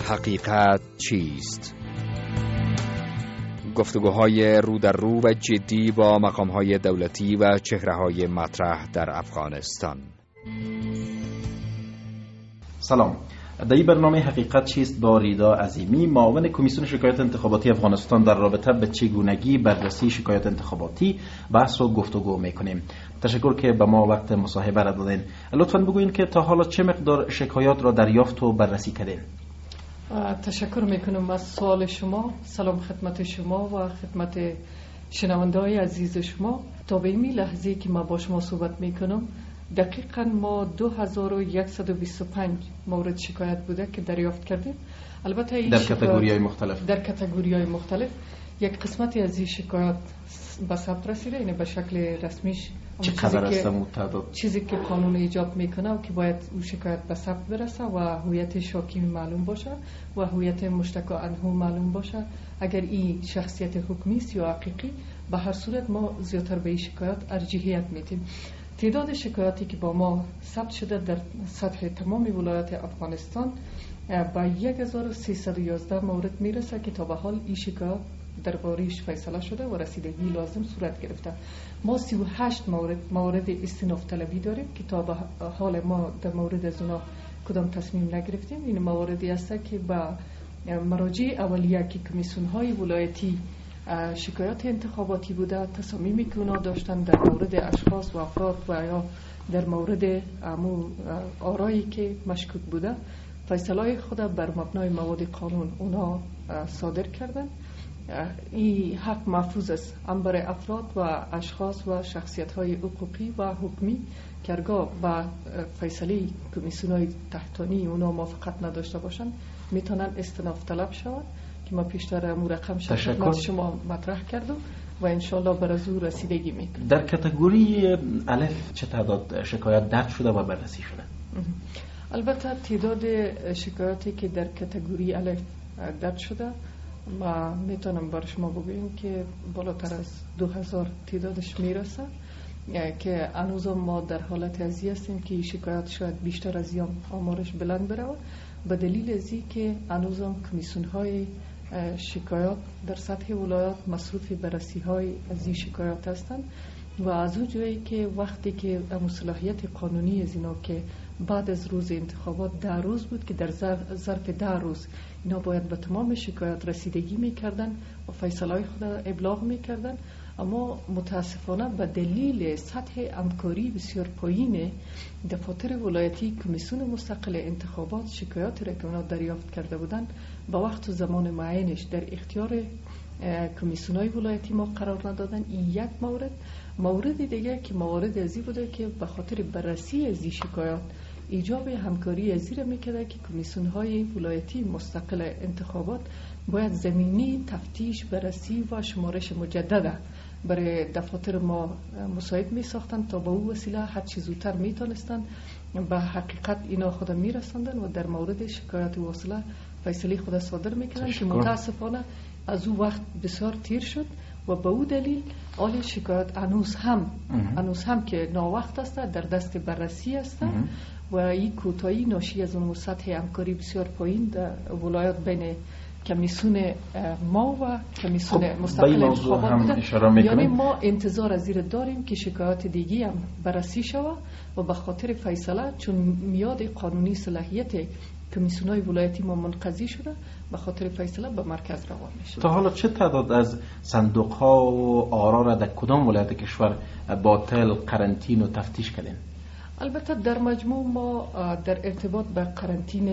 حقیقت چیست؟ گفتگوهای رو در رو و جدی با مقامهای دولتی و چهره‌های مطرح در افغانستان. سلام. در این برنامه حقیقت چیست با ریدا عظیمی، معاون کمیسیون شکایات انتخاباتی افغانستان در رابطه به چگونگی بررسی شکایات انتخاباتی بحث و گفتگو میکنیم. تشکر که به ما وقت مصاحبه را دادین. لطفاً بگوین که تا حالا چه مقدار شکایات را دریافت و بررسی کردین؟ تشکر میکنم از سوال شما. سلام خدمت شما و خدمت شنونده‌های عزیز شما. تا به این لحظه که ما با شما صحبت میکنم دقیقاً ما 2125 مورد شکایت بوده که دریافت کردیم. البته این در کاتگوری‌های مختلف. یک قسمتی از این شکایات به ثبت رسیده، یعنی به شکل رسمیش. چقدر است تعداد؟ چیزی که قانون ایجاب میکنه و که باید اون شکایت به ثبت برسه و هویت شاکی معلوم باشه و هویت مشتکا عنه معلوم باشه. اگر این شخصیت حکمی است یا حقیقی، به هر صورت ما زیادتر به این شکایات ارجحیت میدیم. تعداد شکایاتی که با ما ثبت شده در سطح تمام ولایات افغانستان با 1311 مورد میرسه که تا به حال این شکایات درباره‌اش فیصله شده و رسیدگی لازم صورت گرفته. ما 38 مورد استئناف طلبی داریم که تا به حال ما در مورد از اونا کدام تصمیم نگرفتیم. این مواردی است که با مراجع اولیه که کمیسیون‌های ولایتی شکایات انتخاباتی بوده، تصامیمی که اونا داشتن در مورد اشخاص و افراد و یا در مورد آرایی که مشکوک بوده، فیصله خود بر مبنای مواد قانون اونا صادر کردن. این حق محفوظ است هم برای افراد و اشخاص و شخصیت‌های حقوقی و حکمی که هرگاه با فیصله کمیسیون‌های تحتانی اونا موافقت نداشته باشند میتونن استئناف طلب شود که ما پیشتر امور رقم خدمت شما مطرح کردم و انشالله بر از او رسیدگی میکنیم. در کاتگوری الف چه تعداد شکایت درج شده و بررسی شده؟ البته تعداد شکایاتی که در کاتگوری الف درج شده ما میتونم بر شما بگویم که بالاتر از 2000 تعدادش میرسه که هنوز ما در حالت ازی هستیم که شکایات شاید بیشتر از این آمارش بلند بره به دلیل ازی که هنوز کمیسیون‌های شکایات در سطح ولایات مصروف بررسی های از این شکایات هستند و از اون جایی که وقتی که صلاحیت قانونی از اینا که بعد از روز انتخابات 10 روز بود که در ظرف 10 روز اینا باید به تمام شکایات رسیدگی میکردن و فیصله خود ابلاغ میکردن، اما متاسفانه به دلیل سطح همکاری بسیار پایین دفاتر ولایتی کمیسیون مستقل انتخابات شکایاتی را که اونا دریافت کرده بودن با وقت و زمان معینش در اختیار کمیسیون‌های ولایتی ما قرار ندادن. این یک مورد دیگه که موارد ازی بوده که به خاطر بررسی از این شکایات ایجاب همکاری ازی را میکرده که کمیسیون‌های ولایتی مستقل انتخابات باید زمینی تفتیش بررسی و شمارش مجدده برای دفاتر ما مساعد می ساختن تا با او وسیله هر چیز زودتر می تونستن به حقیقت اینا خود می رساندن و در مورد شکایات واصله فیصله خود صادر می کردن که متاسفانه از او وقت بسیار تیر شد و به او دلیل آل شکایات هنوز هم که ناوقت است در دست بررسی است و این کوتاهی ناشی از اون سطح همکاری بسیار پایین در ولایات بین کمیسیون ما و کمیسیون مستقل انتخابات بوده. یعنی ما انتظار از این داریم که شکایات دیگی هم بررسی شود و به خاطر فیصله چون میاد قانونی صلاحیت کمیسیون‌های ولایتی ما منقضی شده به خاطر فیصله به مرکز روان میشه. تا حالا چه تعداد از صندوق‌ها و آرا را در کدام ولایت کشور باطل، قرنطین و تفتیش کردین؟ البته در مجموع ما در ارتباط به قرنطین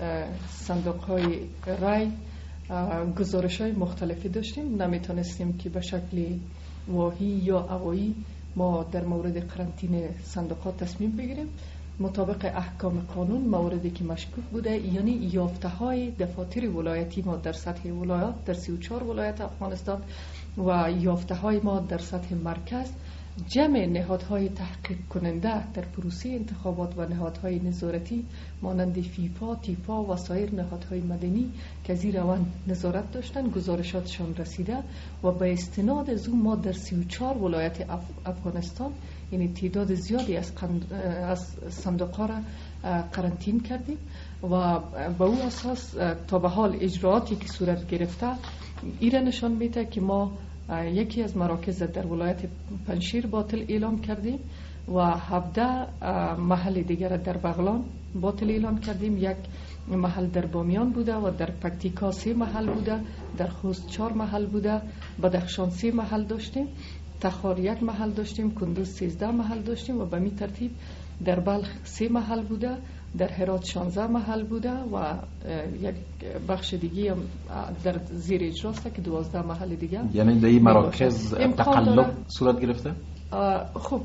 صندوق‌های رای گزارش‌های مختلفی داشتیم. نمیتونستیم که به شکل واهی یا اوایی ما در مورد قرنطین صندوق‌ها تصمیم بگیریم. مطابق احکام قانون مواردی که مشکوک بوده، یعنی یافته‌های دفاتر ولایتی ما در سطح ولایات در 34 ولایت افغانستان و یافته‌های ما در سطح مرکز جمع نهادهای تحقیق کننده در پروسه انتخابات و نهادهای نظارتی مانند فیفا، تیفا و سایر نهادهای مدنی که زیر آن نظارت داشتند گزارشاتشان رسیده و به استناد از او ما در 34 ولایت افغانستان یعنی تعداد زیادی از صندوق‌ها را قرنطین کردیم و به او اساس تا به حال اجرااتی که صورت گرفته ایره نشان میده که ما یکی از مراکز در ولایت پنجشیر باطل اعلام کردیم و 17 محل دیگر در بغلان باطل اعلام کردیم. یک محل در بامیان بوده و در پکتیکا 3 محل بوده، در خوست 4 محل بوده، بدخشان 3 محل داشتیم، تخار 1 محل داشتیم، کندوز 13 محل داشتیم و به می ترتیب در بلخ 3 محل بوده، در هرات 16 محل بوده و یک بخش دیگه هم در زیر اجراست که 12 محل دیگه. یعنی در این مراکز تقلب صورت گرفته؟ خب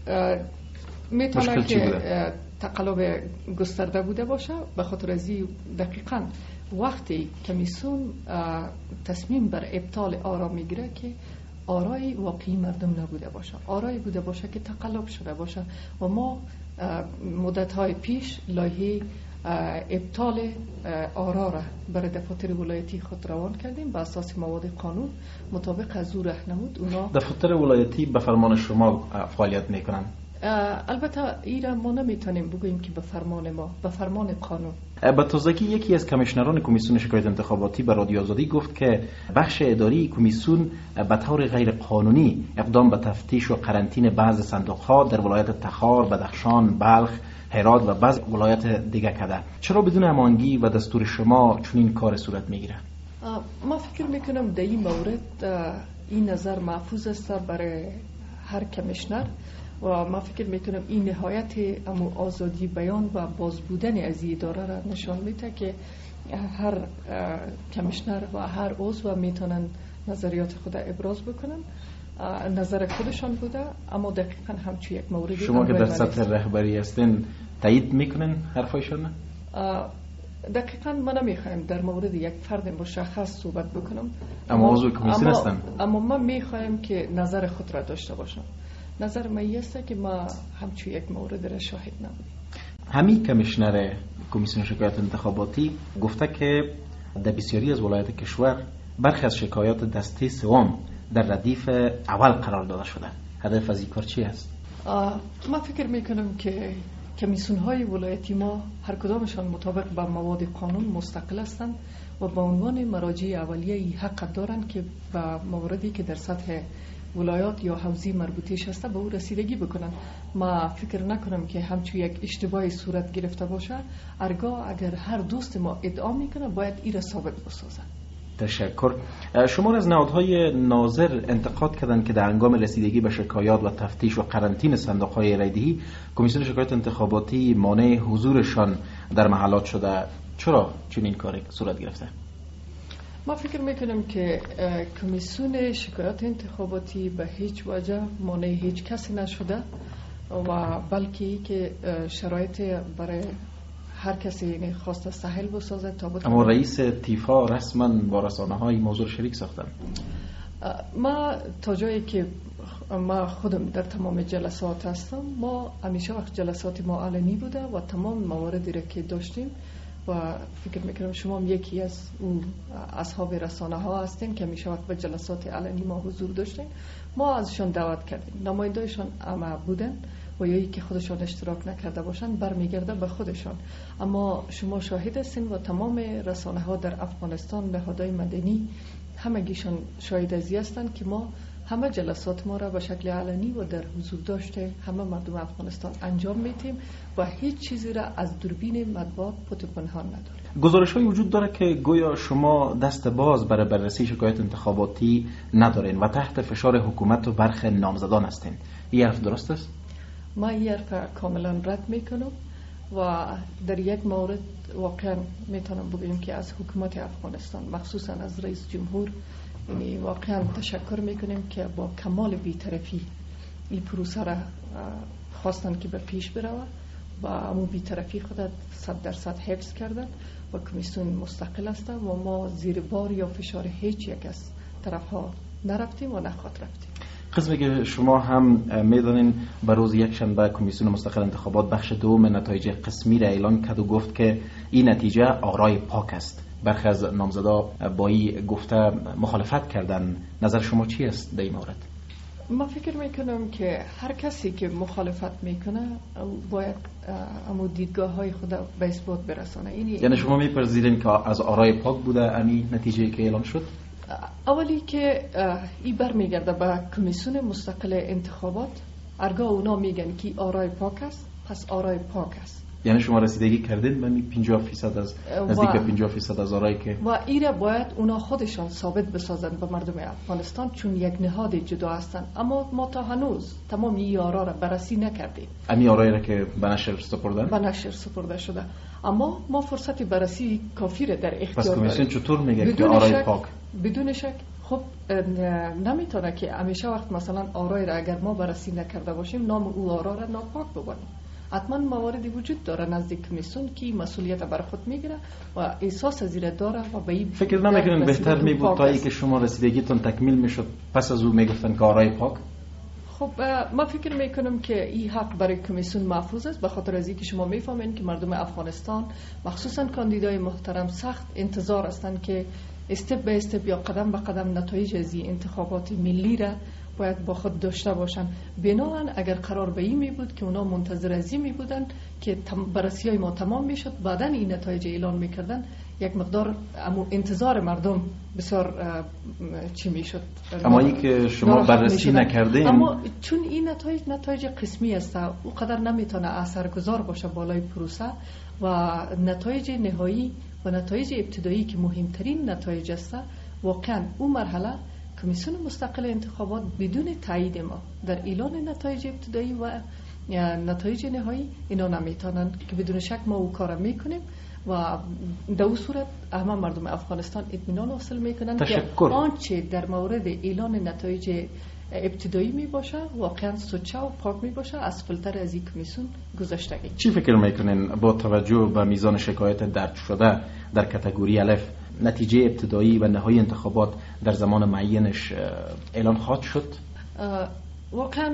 میتونه که تقلب گسترده بوده باشه به خاطر از دقیقاً وقتی کمیسیون تصمیم بر ابطال آرا میگیره که آرای واقعی مردم نبوده باشه، آرای بوده باشه که تقلب شده باشه و ما مدت‌های پیش لایحه ابطال آرا را برای دفاتر ولایتی خود روان کردیم به اساس مواد قانون مطابق از او راهنمود. اونا دفاتر ولایتی به فرمان شما فعالیت میکنن؟ البته ایران ما نمیتونیم بگوییم که به فرمان ما، به فرمان قانون. با تازگی یکی از کمیشنران کمیسیون شکایت انتخاباتی به رادیو آزادی گفت که بخش اداری کمیسیون به طور غیر قانونی اقدام به تفتیش و قرنطینه بعض صندوق‌ها در ولایت تخار، بدخشان، بلخ، هرات و بعض ولایت دیگه کرده. چرا بدون هماهنگی و دستور شما چنین کار صورت میگیره؟ ما فکر میکنم در این مورد این نظر محفوظ است برای هر کمیشنر و ما فکر میکنم این نهایت آزادی بیان و باز بودن از این اداره را نشان میده که هر کمیشنر و هر عضو میتونن نظریات خود ابراز بکنن. نظر خودشان بوده اما دقیقاً همچون یک موردی شما که در سطح رهبری هستین تایید میکنن حرفایشان؟ دقیقاً ما نمیخوایم در مورد یک فرد مشخص صحبت بکنم، اما عضو کمیسیون هستن. اما ما میخوایم که نظر خود را داشته باشم. نظر من است که ما همچون یک مورد را شاهد نبودیم. همین کمیشنر کمیسیون شکایت انتخاباتی گفته که در بسیاری از ولایات کشور برخی از شکایات دسته سوم در ردیف اول قرار داده شده. هدف از این کار چی است؟ ما فکر میکنم که کمیسیون های ولایتی ما هر کدامشان مطابق با مواد قانون مستقل هستند و به عنوان مراجع اولیه حق دارند که به مواردی که در سطح ولایات یا حوزه مربوطه‌اش هسته به او رسیدگی بکنن. ما فکر نکنم که همچون یک اشتباهی صورت گرفته باشه. هرگاه اگر هر دوست ما ادعا میکنه باید این را ثابت بسازن. تشکر. شما از نهادهای ناظر انتقاد کردند که در هنگام رسیدگی به شکایات و تفتیش و قرنطینه صندوق‌های رایدهی کمیسیون شکایت انتخاباتی مانع حضورشان در محلات شده. چرا چنین کاری صورت گرفته؟ ما فکر میکنم که کمیسیون شکایت انتخاباتی به هیچ وجه مانع هیچ کسی نشده و بلکه که شرایط برای هر کسی خواست سهل بسازه تا بتونه. اما رئیس تیفا رسما با رسانه‌های موضوع شریک ساختن. ما تا جایی که ما خودم در تمام جلسات هستم، ما همیشه وقت جلسات ما علنی بوده و تمام مواردی را که داشتیم و فکر میکنم شما هم یکی از اون اصحاب رسانه ها هستین که همیشه وقت به جلسات علنی ما حضور داشتیم. ما ازشان دعوت کردیم، نماینده‌شان اما بودن و یایی که خودشان اشتراک نکرده باشن برمیگرده به خودشان. اما شما شاهد هستین و تمام رسانه ها در افغانستان، نهادهای مدنی همگیشان شاهد ازی هستند که ما همه جلسات ما را به شکل علنی و در حضور داشته همه مردم افغانستان انجام میتیم و هیچ چیزی را از دوربین مطبوعات پت پنهان نداریم. گزارش‌هایی وجود داره که گویا شما دست باز برای بررسی شکایت انتخاباتی ندارین و تحت فشار حکومت و برخی نامزدان هستین. این حرف درست است؟ ما این حرف کاملا رد میکنم و در یک مورد واقعا میتونم بگویم که از حکومت افغانستان مخصوصا از رئیس جمهور یعنی واقعا تشکر میکنیم که با کمال بی‌طرفی این پروسه را خواستن که به پیش بره و امو بی‌طرفی خودت 100% حفظ کردن و کمیسیون مستقل است و ما زیر بار یا فشار هیچ یک از طرفها نرفتیم و نخواد رفتیم. قسمی که شما هم میدانین به روز یکشنبه کمیسیون مستقل انتخابات بخش دوم نتایج قسمی را اعلان کرد و گفت که این نتیجه آرای پاک است. برخی از نامزدا با این گفته مخالفت کردن. نظر شما چی است در این مورد؟ من فکر میکنم که هر کسی که مخالفت میکنه باید امو دیدگاه های خود به اثبات برسانه. یعنی شما میپذیرین که از آرای پاک بوده همین نتیجه که اعلان شد؟ اولی که این برمیگرده به کمیسیون مستقل انتخابات. هرگاه اونا میگن که آرای پاک است، پس آرای پاک است. یعنی شما رسیدگی کردین به 50% از نزدیک 50% از آرایی که و ایره باید اونا خودشان ثابت بسازن به مردم افغانستان، چون یک نهاد جدا هستن. اما ما تا هنوز تمام این آرا را بررسی نکردیم. امی آرایی را که به نشر سپردن؟ به نشر سپرده شده، اما ما فرصت بررسی کافی را در اختیار داریم. پس کمیسیون چطور میگه که آرای پاک؟ بدون شک خب نمیتونه که همیشه وقت مثلا آرای را اگر ما بررسی نکرده باشیم نام او آرا را ناپاک ببریم. حتما مواردی وجود داره نزدیک کمیسیون که مسئولیت بر خود میگیره و احساس زیر داره و به این فکر نمیکنین بهتر میبود تا اینکه شما رسیدگیتون تکمیل میشد پس از او میگفتن که آرای پاک؟ خب ما فکر میکنم که این حق برای کمیسیون محفوظ است، به خاطر از اینکه شما میفهمین که مردم افغانستان مخصوصا کاندیدای محترم سخت انتظار هستند که استپ به استپ یا قدم به قدم نتایج از این انتخابات ملی را باید با خود داشته باشن. بنابراین اگر قرار به این می بود که اونا منتظر از این می بودن که بررسی های ما تمام می شد بعدن این نتایج اعلان می کردن، یک مقدار انتظار مردم بسیار چی می شد. اما این که شما بررسی نکردین، اما چون این نتایج قسمی است او قدر نمیتونه اثرگذار باشه بالای پروسه و نتایج نهایی و نتایج ابتدایی که مهمترین نتایج است، واقعا اون مرحله کمیسیون مستقل انتخابات بدون تایید ما در اعلان نتایج ابتدایی و نتایج نهایی اینا نمیتونن که بدون شک ما او کار میکنیم و در اون صورت همه مردم افغانستان اطمینان حاصل میکنن که آنچه در مورد اعلان نتایج ابتدایی می باشه واقعا سوچه و پاک می باشه از فیلتر از این کمیسیون گذشتگی. چی فکر میکنین با توجه به میزان شکایت درج شده در کاتگوری الف نتیجه ابتدایی و نهایی انتخابات در زمان معینش اعلان خواهد شد؟ واقعا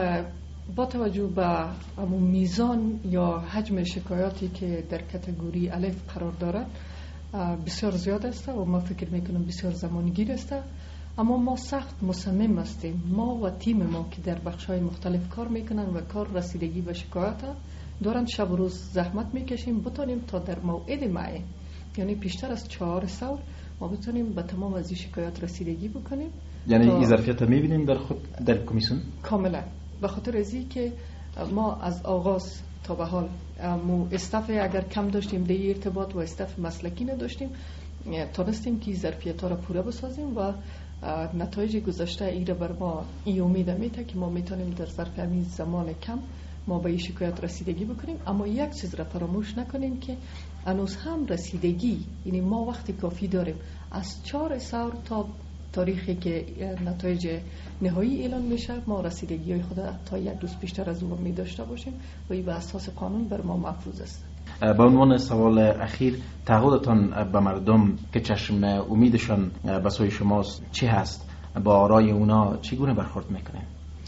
با توجه به میزان یا حجم شکایاتی که در کاتگوری الف قرار دارد بسیار زیاد است و ما فکر میکنم بسیار زمانگیر است، اما ما سخت مصمم هستیم، ما و تیم ما که در بخش‌های مختلف کار میکنن و کار رسیدگی به شکایت دارن شب و روز زحمت میکشیم بتونیم تا در موعد معین، یعنی بیشتر از 4 سال ما بتونیم به تمام از این شکایات رسیدگی بکنیم. یعنی این ظرفیت میبینیم در خود در کمیسیون؟ کاملا، به خاطر از این که ما از آغاز تا به حال استاف اگر کم داشتیم در ارتباط و استاف مسلکی نداشتیم، تونستیم که ظرفیت ها را پوره بسازیم و نتایج گذشته ایره بر ما این امید میده که ما میتونیم در ظرف همین زمان کم ما به این شکایت رسیدگی بکنیم. اما یک چیز را فراموش نکنیم که هنوز هم رسیدگی، یعنی ما وقتی کافی داریم از 4 سال تا تاریخی که نتایج نهایی اعلان میشه ما رسیدگی های خود تا یک روز بیشتر از اون می داشته باشیم و این به اساس قانون بر ما محفوظ است. به عنوان سوال اخیر، تعهدتان به مردم که چشم امیدشان به سوی شماست چی هست؟ با آرای اونا چگونه برخورد میکنه؟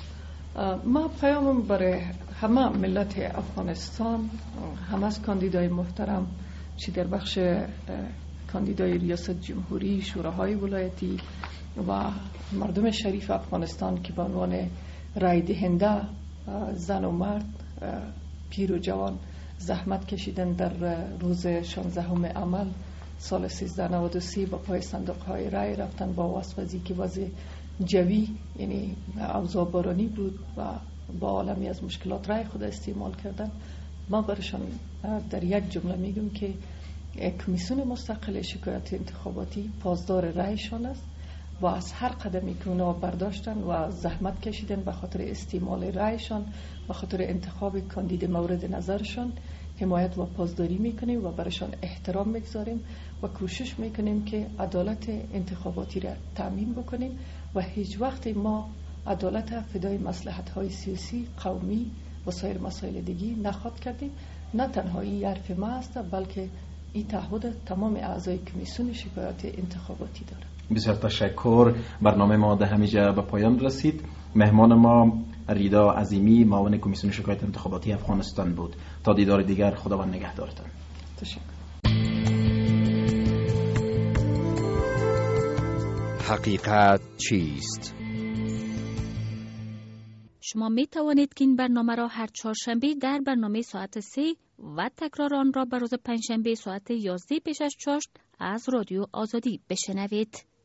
ما پیامم برای همه ملت افغانستان، همه از کاندیدای محترم چی در بخش کاندیدای ریاست جمهوری، شوراهای ولایتی و مردم شریف افغانستان که به عنوان رای دهنده زن و مرد، پیر و جوان زحمت کشیدن در روز 16 عمل سال 1393 با پای صندوق های رای رفتن با واسفزی که وضع جوی یعنی اوضاع بارانی بود و با عالمی از مشکلات رای خود استعمال کردن. ما برشان در یک جمله میگم که کمیسیون مستقل شکایت انتخاباتی پاسدار رایشان است و از هر قدمی که اونا برداشتن و زحمت کشیدن به خاطر استعمال رایشان، به خاطر انتخاب کاندید مورد نظرشان حمایت و پاسداری میکنیم و برشان احترام میگذاریم و کوشش میکنیم که عدالت انتخاباتی را تأمین بکنیم و هیچ وقت ما عدالت فدای مصلحت های سیاسی، قومی و سایر مسائل دیگی نخواد کردیم. نه تنها این حرف ما است بلکه این تعهد تمام اعضای کمیسیون شکایات انتخاباتی داره. بسیار تشکر. برنامه ما در همینجا به پایان رسید. مهمان ما ریدا عظیمی، معاون کمیسیون شکایت انتخاباتی افغانستان بود. تا دیدار دیگر، خداوند نگهدارتان. تشکر. حقیقت چیست؟ شما می توانید که این برنامه را هر چهارشنبه در برنامه ساعت 3 و تکرار آن را به روز پنجشنبه ساعت 11 پیش از چاشت از رادیو آزادی بشنوید.